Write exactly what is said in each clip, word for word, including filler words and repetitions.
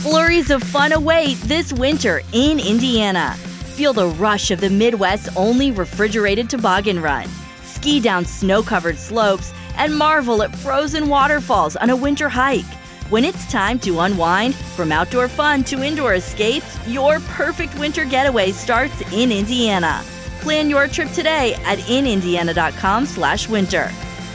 Flurries of fun await this winter in Indiana. Feel the rush of the Midwest's only refrigerated toboggan run. Ski down snow-covered slopes and marvel at frozen waterfalls on a winter hike. When it's time to unwind, from outdoor fun to indoor escapes, your perfect winter getaway starts in Indiana. Plan your trip today at in indiana dot com slash winter.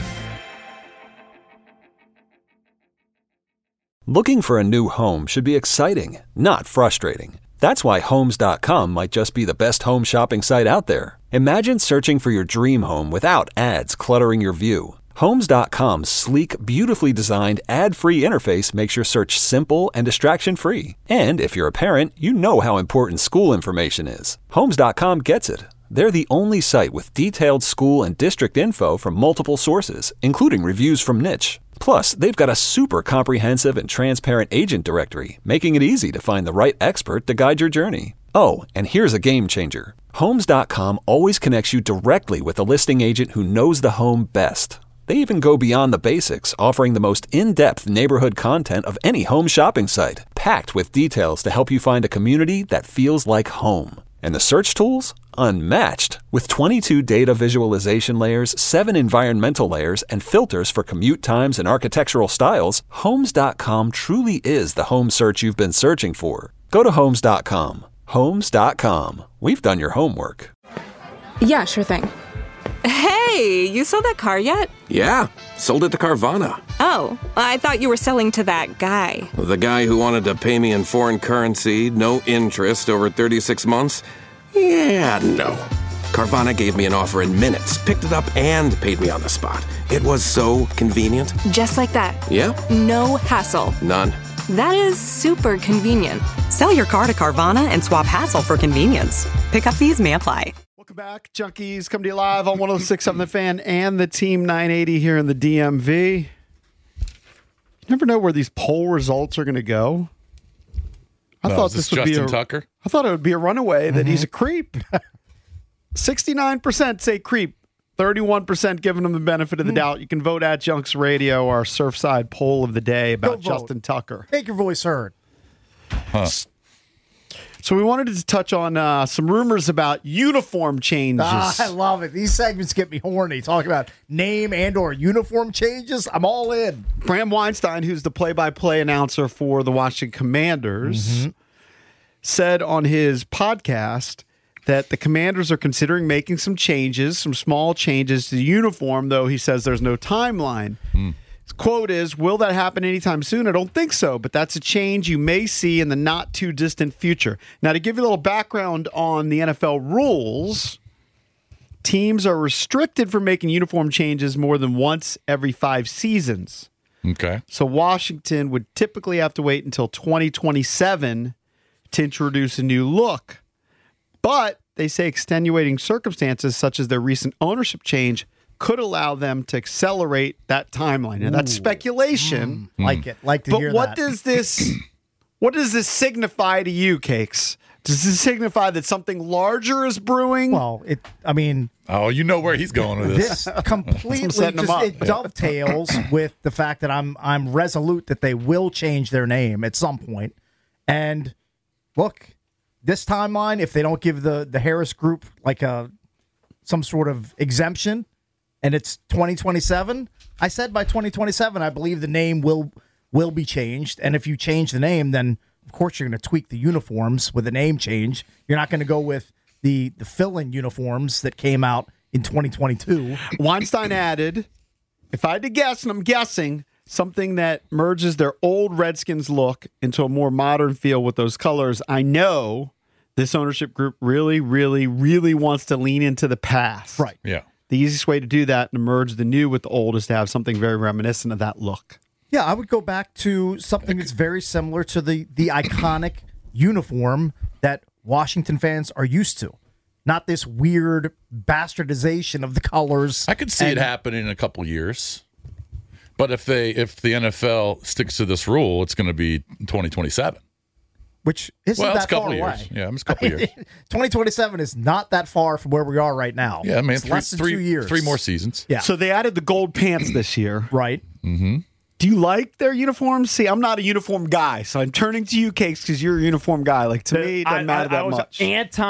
Looking for a new home should be exciting, not frustrating. That's why Homes dot com might just be the best home shopping site out there. Imagine searching for your dream home without ads cluttering your view. Homes dot com's sleek, beautifully designed, ad-free interface makes your search simple and distraction-free. And if you're a parent, you know how important school information is. Homes dot com gets it. They're the only site with detailed school and district info from multiple sources, including reviews from Niche. Plus, they've got a super comprehensive and transparent agent directory, making it easy to find the right expert to guide your journey. Oh, and here's a game changer. Homes dot com always connects you directly with a listing agent who knows the home best. They even go beyond the basics, offering the most in-depth neighborhood content of any home shopping site, packed with details to help you find a community that feels like home. And the search tools? Unmatched. With twenty-two data visualization layers, seven environmental layers, and filters for commute times and architectural styles, Homes dot com truly is the home search you've been searching for. Go to Homes dot com. Homes dot com. We've done your homework. Yeah, sure thing. Hey, you sold that car yet? Yeah, sold it to Carvana. Oh, I thought you were selling to that guy. The guy who wanted to pay me in foreign currency, no interest, over thirty-six months? Yeah, no. Carvana gave me an offer in minutes, picked it up, and paid me on the spot. It was so convenient. Just like that. Yeah? No hassle. None. That is super convenient. Sell your car to Carvana and swap hassle for convenience. Pickup fees may apply. Welcome back, Junkies. Come to you live on one oh six point seven The Fan and the Team nine eighty here in the D M V. You never know where these poll results are going to go. I no, thought is this, this would Justin be a, Tucker. I thought it would be a runaway that Mm-hmm. he's a creep. sixty-nine percent say creep. thirty-one percent giving him the benefit of the mm. doubt. You can vote at Junks Radio, our Surfside poll of the day about Justin Tucker. Make your voice heard. Huh. So we wanted to touch on uh, some rumors about uniform changes. Ah, I love it. These segments get me horny. Talking about name and or uniform changes. I'm all in. Bram Weinstein, who's the play-by-play announcer for the Washington Commanders, mm-hmm. said on his podcast that the Commanders are considering making some changes, some small changes to the uniform, though he says there's no timeline. Mm. His quote is, will that happen anytime soon? I don't think so, but that's a change you may see in the not-too-distant future. Now, to give you a little background on the N F L rules, teams are restricted from making uniform changes more than once every five seasons. Okay. So Washington would typically have to wait until twenty twenty-seven to introduce a new look. But they say extenuating circumstances, such as their recent ownership change, could allow them to accelerate that timeline. And that's speculation. Mm, like it. Like to but hear what that. does this what does this signify to you, Cakes? Does this signify that something larger is brewing? Well, it I mean Oh, you know where he's going with this. This completely setting him just up. it dovetails with the fact that I'm I'm resolute that they will change their name at some point. And look, this timeline, if they don't give the, the Harris Group like a some sort of exemption, and it's twenty twenty-seven, I said by twenty twenty-seven, I believe the name will will be changed. And if you change the name, then of course you're going to tweak the uniforms with a name change. You're not going to go with the the fill-in uniforms that came out in twenty twenty-two. Weinstein added, if I had to guess, and I'm guessing, something that merges their old Redskins look into a more modern feel with those colors. I know this ownership group really, really, really wants to lean into the past. Right. Yeah. The easiest way to do that and merge the new with the old is to have something very reminiscent of that look. Yeah, I would go back to something that's very similar to the the iconic uniform that Washington fans are used to. Not this weird bastardization of the colors. I could see and, it happening in a couple years. But if they if the N F L sticks to this rule, it's going to be twenty twenty-seven. Which isn't well, that it's a couple far of away. years. Yeah, it's a couple of years. twenty twenty-seven is not that far from where we are right now. Yeah, I mean, it's three, less than three, two years. three more seasons. Yeah. So they added the gold pants this year. Right. Mm-hmm. Do you like their uniforms? See, I'm not a uniform guy, so I'm turning to you, Cakes, because you're a uniform guy. Like, to me, it doesn't I, matter I, that I was much.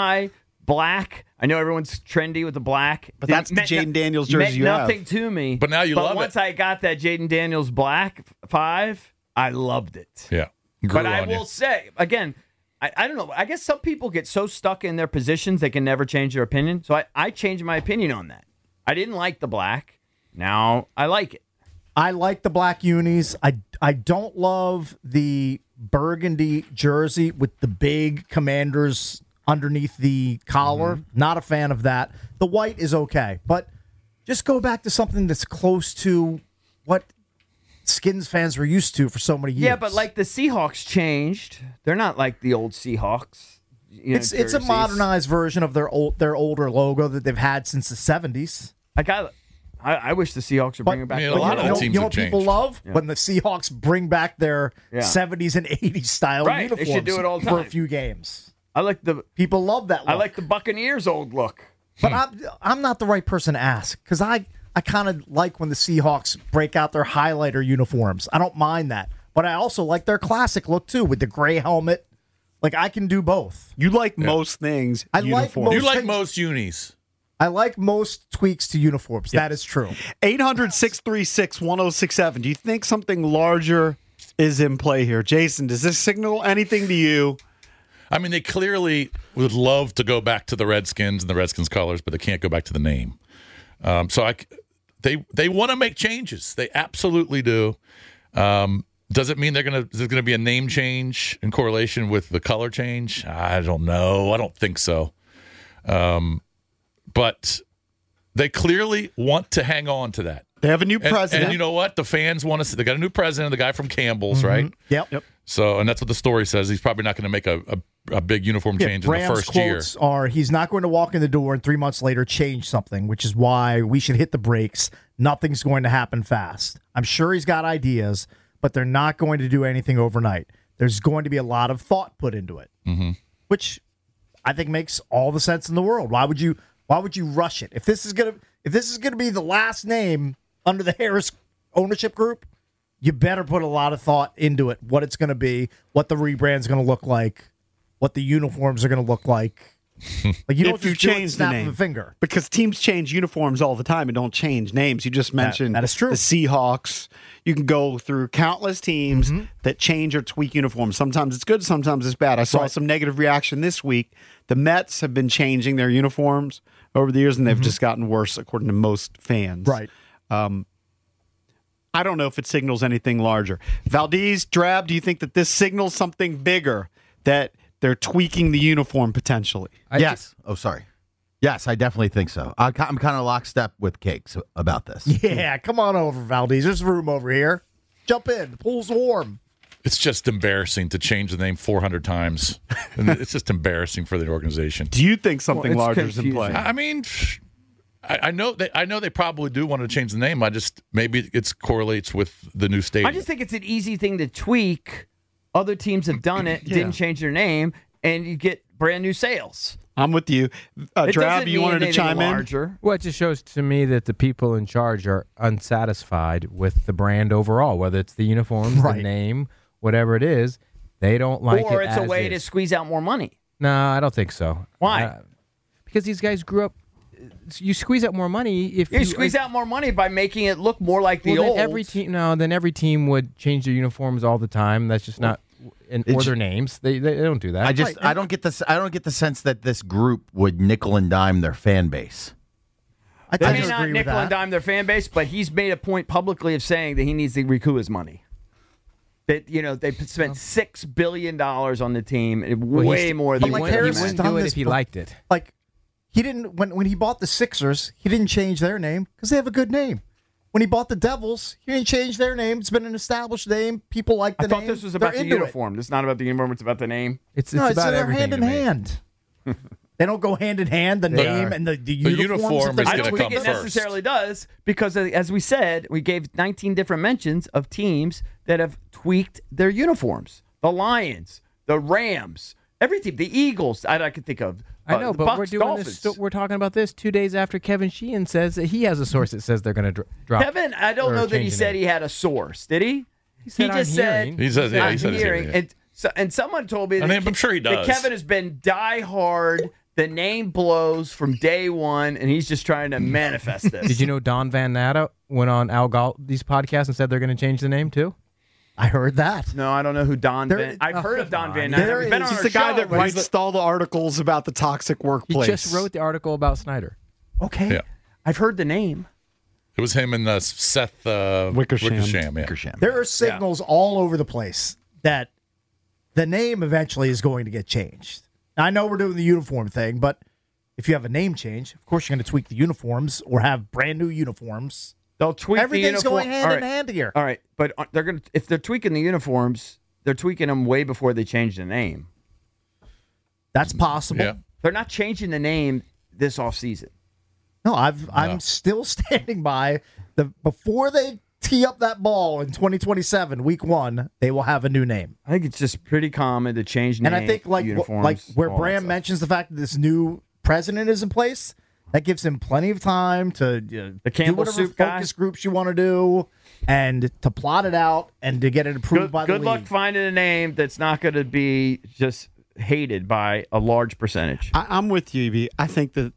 anti-black. I know everyone's trendy with the black. But that's the meant Jaden no- Daniels jersey meant you have. nothing to me. But now you but love once it. I got that Jaden Daniels black five, I loved it. Yeah. Grew But I on will you. say, again, I, I don't know. I guess some people get so stuck in their positions they can never change their opinion. So I, I changed my opinion on that. I didn't like the black. Now I like it. I like the black unis. I I don't love the burgundy jersey with the big Commanders underneath the collar. Mm-hmm. Not a fan of that. The white is okay, but just go back to something that's close to what Skins fans were used to for so many years. Yeah, but like the Seahawks changed. They're not like the old Seahawks. You know, it's it's a jerseys. modernized version of their old their older logo that they've had since the seventies. Like I, I, I wish the Seahawks would bring it back. I mean, a But lot you of know, the you teams know have what people changed. love? When the Seahawks bring back their Yeah. seventies and eighties style Right, they uniforms should do it all the for a time. few games. I like the People love that look. I like the Buccaneers old look. But I'm, I'm not the right person to ask because I, I kind of like when the Seahawks break out their highlighter uniforms. I don't mind that. But I also like their classic look, too, with the gray helmet. Like, I can do both. You like most things I like uniform. most- You like things- most unis. I like most tweaks to uniforms. That is true. eight hundred, six three six, one oh six seven. Do you think something larger is in play here? Jason, does this signal anything to you? I mean, they clearly would love to go back to the Redskins and the Redskins colors, but they can't go back to the name. Um, so I, they they want to make changes. They absolutely do. Um, does it mean they're gonna there's gonna be a name change in correlation with the color change? I don't know. I don't think so. Um, but they clearly want to hang on to that. They have a new And, president. and you know what? The fans want to see. They got a new president, the guy from Campbell's, right? Yep. yep. So, and that's what the story says. He's probably not going to make a, a, a big uniform Yeah, change in Graham's the first year. quotes are he's not going to walk in the door and three months later change something, which is why we should hit the brakes. Nothing's going to happen fast. I'm sure he's got ideas, but they're not going to do anything overnight. There's going to be a lot of thought put into it, Mm-hmm. which I think makes all the sense in the world. Why would you? Why would you rush it? If this is gonna, if this is gonna be the last name under the Harris ownership group, you better put a lot of thought into it. What it's going to be, what the rebrand's going to look like, what the uniforms are going to look like. Like you don't if you just do it change the snap name. of a finger. Because teams change uniforms all the time and don't change names. You just mentioned that is true. the Seahawks. You can go through countless teams Mm-hmm. that change or tweak uniforms. Sometimes it's good, sometimes it's bad. I saw Right. some negative reaction this week. The Mets have been changing their uniforms over the years, and they've just gotten worse, according to most fans. Right. Um, I don't know if it signals anything larger. Valdez, Drab, do you think that this signals something bigger, that they're tweaking the uniform potentially? I yes. Oh, sorry. Yes, I definitely think so. I, I'm kind of lockstep with Cakes about this. Yeah, come on over, Valdez. There's room over here. Jump in. The pool's warm. It's just embarrassing to change the name four hundred times. And it's just embarrassing for the organization. Do you think something Well, it's larger is in play? confusing. I mean, I, I know they. I know they probably do want to change the name. I just maybe it correlates with the new stadium. I just think it's an easy thing to tweak. Other teams have done it, Yeah. didn't change their name, and you get brand new sales. I'm with you. Uh, It Drab, doesn't you mean wanted to anything chime larger. Well, it just shows to me that the people in charge are unsatisfied with the brand overall, whether it's the uniforms, Right. the name, whatever it is. They don't like Or it it's a as way to is. squeeze out more money. No, I don't think so. Why? Uh, because these guys grew up. You squeeze out more money if You squeeze out more money by making it look more like the well, old. then every team. No, then every team would change their uniforms all the time. That's just not. And or It's- their names. They, they they don't do that. I just I don't get this. I don't get the sense that this group would nickel and dime their fan base. I They tend may to not agree with nickel and that. dime their fan base, but he's made a point publicly of saying that he needs to recoup his money. That you know they spent six billion dollars on the team, and Well, way he's- more he than like what wouldn't, he Harris he wouldn't meant. done do it this if he before. liked it. Like he didn't when when he bought the Sixers, he didn't change their name because they have a good name. When he bought the Devils, he didn't change their name. It's been an established name. People like the I thought name. this was about They're the into it. uniform. It's not about the uniform. It's about the name. It's, it's No, it's about they're everything hand in to me. hand. They don't go hand in hand. The They name are. and the, the, The uniforms uniform that is they I gonna don't tweak. think it come first. necessarily does because, uh, as we said, we gave nineteen different mentions of teams that have tweaked their uniforms. The Lions, the Rams, Every team, the Eagles, I, I could think of. I uh, know, the but Bucs, we're doing Dolphins. this. We're talking about this two days after Kevin Sheehan says that he has a source that says they're going to dr- drop. Kevin, I don't or know that he change the said name. he had a source. Did he? He said, "I'm just hearing." said He says, yeah, I'm he said it's hearing. hearing, yeah. And, so, and someone told me I that, mean, I'm sure he that does. Kevin has been diehard. The name blows from day one, and he's just trying to manifest this. Did you know Don Van Natta went on Al Galdi's podcast and said they're going to change the name too? I heard that. No, I don't know who Don There- Van. I've oh, heard of Don come Van on. Natta. There He's been is- on He's our the guy show, that but he's writes all the articles about the toxic He workplace. just wrote the article about Snyder. okay. Yeah. I've heard the name. It was him and uh, Seth uh, Wickersham. Wickersham, yeah. Wickersham. There are signals all over the place that the name eventually is going to get changed. Now, I know we're doing the uniform thing, but if you have a name change, of course you're going to tweak the uniforms or have brand new uniforms. They'll tweak Everything's the uniform. going hand All in right. hand here. All right, but uh, they're gonna if they're tweaking the uniforms, they're tweaking them way before they change the name. That's possible. Yeah. They're not changing the name this offseason. No, I've I'm still standing by the before they tee up that ball in twenty twenty-seven, week one, they will have a new name. I think it's just pretty common to change names. And I think like wh- uniforms, like where all that Bram stuff. mentions the fact that this new president is in place, that gives him plenty of time to uh, The do Campbell whatever Soup guy? focus groups you want to do and to plot it out and to get it approved Good, by the good luck league. finding a name that's not going to be just hated by a large percentage. I, I'm with you, E B. I think that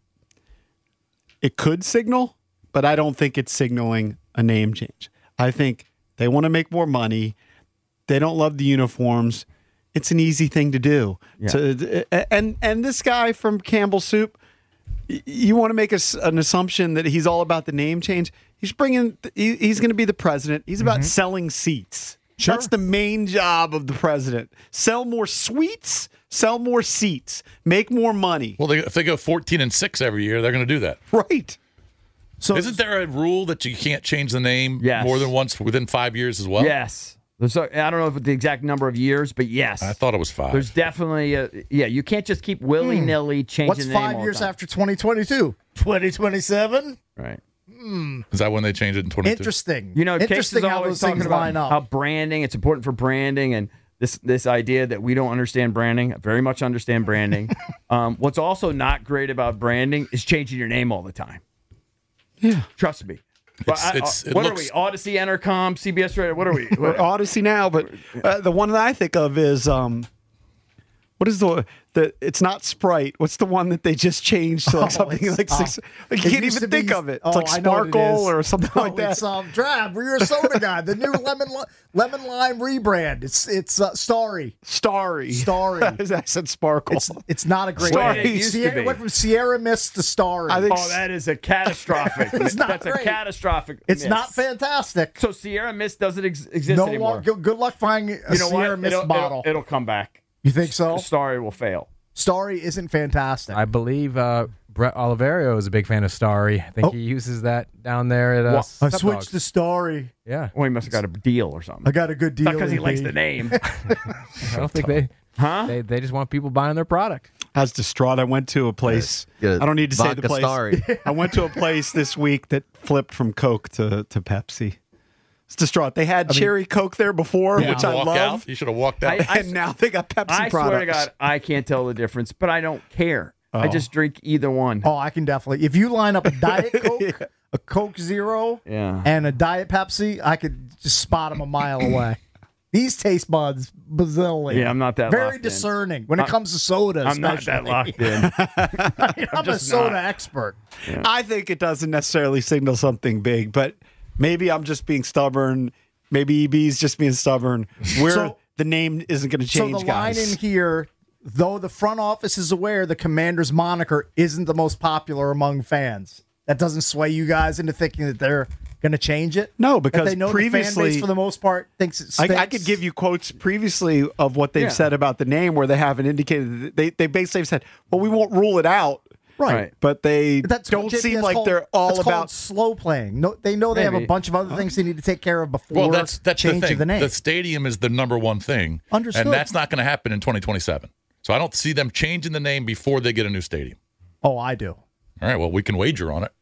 it could signal, but I don't think it's signaling a name change. I think they want to make more money. They don't love the uniforms. It's an easy thing to do. Yeah. To, and and this guy from Campbell Soup, y- you want to make a s an assumption that he's all about the name change. He's bringing. He, he's going to be the president. He's about selling seats. Sure. That's the main job of the president. Sell more suites. Sell more seats. Make more money. Well, they, if they go fourteen and six every year, they're going to do that. Right. So Isn't there a rule that you can't change the name Yes. more than once within five years as well? Yes. There's a, I don't know if the exact number of years, but yes. I thought it was five. There's definitely a, yeah, you can't just keep willy-nilly changing what's the name five all years the time. after twenty twenty-two? twenty twenty-seven? Right. Is that when they changed it in twenty-two? Interesting. You know, Case Interesting is how always those talking things about line up. how branding, it's important for branding, and this this idea that we don't understand branding. I very much understand branding. um, what's also not great about branding is changing your name all the time. Yeah. Trust me. It's- But I- it's- it what looks- are we? Odyssey, Entercom, C B S Radio? What are we? We're Odyssey now, but uh, the one that I think of is um, what is the the? It's not Sprite. What's the one that they just changed to like Oh, something it's, like uh, six? Like, it you can't used even to think be- of it. oh, It's like I know what it Sparkle is. or something No, like that. It's um, Drab. You're a soda guy. The new lemon li- lemon lime rebrand. It's it's uh, Starry. Starry. Starry. I said Sparkle. It's it's not a great Starry name. used to Sierra, be. it went from Sierra Mist to Starry. I think Oh, that is a catastrophic. It's not That's a great. catastrophic. it's miss. not fantastic. So Sierra Mist doesn't ex- exist No anymore. long, good, good luck finding a you know Sierra what? Mist It'll, bottle. It'll, it'll come back. you think so? Starry will fail. Starry isn't fantastic. I believe uh, Brett Oliverio is a big fan of Starry. I think Oh. he uses that down there at uh, Well, I Step switched Dogs. to Starry. Yeah, Well, he must have got a deal or something. I got a good deal. Not because he with likes me. the name. I don't think they. Huh? They they just want people buying their product. I was distraught. I went to a place. Get a I don't need to say the vodka place. Starry. I went to a place this week that flipped from Coke to, to Pepsi. It's distraught. They had cherry Coke there before, You which would I walk love, out. You should have walked out. I- and now they got Pepsi I products. swear to God, I can't tell the difference, but I don't care. I Oh. just drink either one. Oh, I can definitely. If you line up a Diet Coke, a Coke Zero, Yeah. and a Diet Pepsi, I could just spot them a mile away. These taste buds, bazillion. Yeah, I'm not that Very locked in. discerning when it I- comes to soda. I'm not that especially. locked in. I mean, I'm, a just soda not. expert. I think it doesn't necessarily signal something big, but maybe I'm just being stubborn. Maybe E B's just being stubborn. Where So- the name isn't going to change, so the guys. line in here, though the front office is aware the Commanders moniker isn't the most popular among fans, that doesn't sway you guys into thinking that they're going to change it? No, That because they know the fan previously- base, for the most part, thinks it I, stinks? I could give you quotes previously of what they've Yeah. said about the name where they haven't indicated. That they, they basically said, well, we won't rule it out. Right. Right. But they That's don't what J P seem S like called- they're all that's about. called slow playing. No, they know they have Maybe. a bunch of other things they need to take care of before well, that's that's change the thing. of the name. The stadium is the number one thing, Understood. and that's not going to happen in twenty twenty-seven. So I don't see them changing the name before they get a new stadium. oh, I do. All right, well, we can wager on it.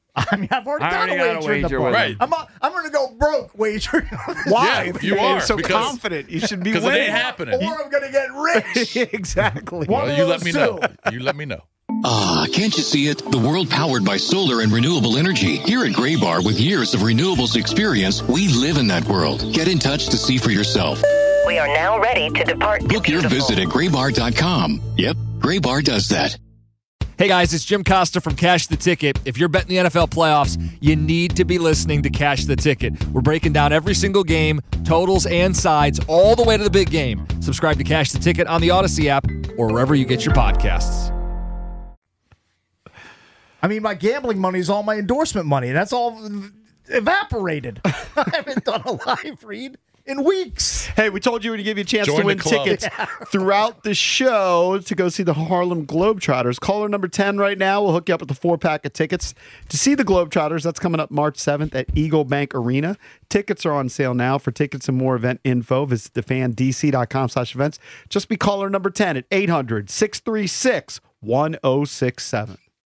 I mean, I've already I got already a got a wager in the wager book. with Right. I'm, a, I'm going to go broke wagering. Why? Yeah, you are, You're so because- confident. You should be Because it winning. ain't happening. Or I'm going to get rich. Exactly. One Well, of you let those me two. know. You let me know. Ah, can't you see it? The world powered by solar and renewable energy. Here at Graybar, with years of renewables experience, we live in that world. Get in touch to see for yourself. We are now ready to depart. Book your visit at graybar dot com. Yep, Graybar does that. Hey guys, it's Jim Costa from Cash the Ticket. If you're betting the N F L playoffs, you need to be listening to Cash the Ticket. We're breaking down every single game, totals and sides, all the way to the big game. Subscribe to Cash the Ticket on the Odyssey app or wherever you get your podcasts. I mean, my gambling money is all my endorsement money. That's all evaporated. I haven't done a live read in weeks. Hey, we told you we'd give you a chance Join to win the club. tickets throughout the show to go see the Harlem Globetrotters. Caller number ten right now. We'll hook you up with a four-pack of tickets to see the Globetrotters. That's coming up March seventh at Eagle Bank Arena. Tickets are on sale now. For tickets and more event info, visit the fan d c dot com slash events. Just be caller number ten at eight hundred, six three six, one oh six seven.